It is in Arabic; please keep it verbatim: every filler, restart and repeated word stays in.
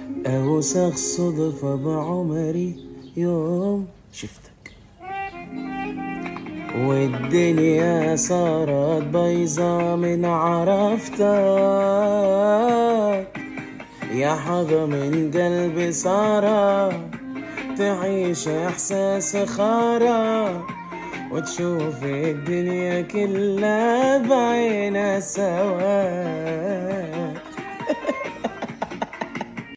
أوسخ صدفة بعمري يوم شفتك، والدنيا صارت بيضا من عرفتك. يا حظ من قلبي صارت تعيش إحساس خارة، وتشوف الدنيا كلها بعين سواك.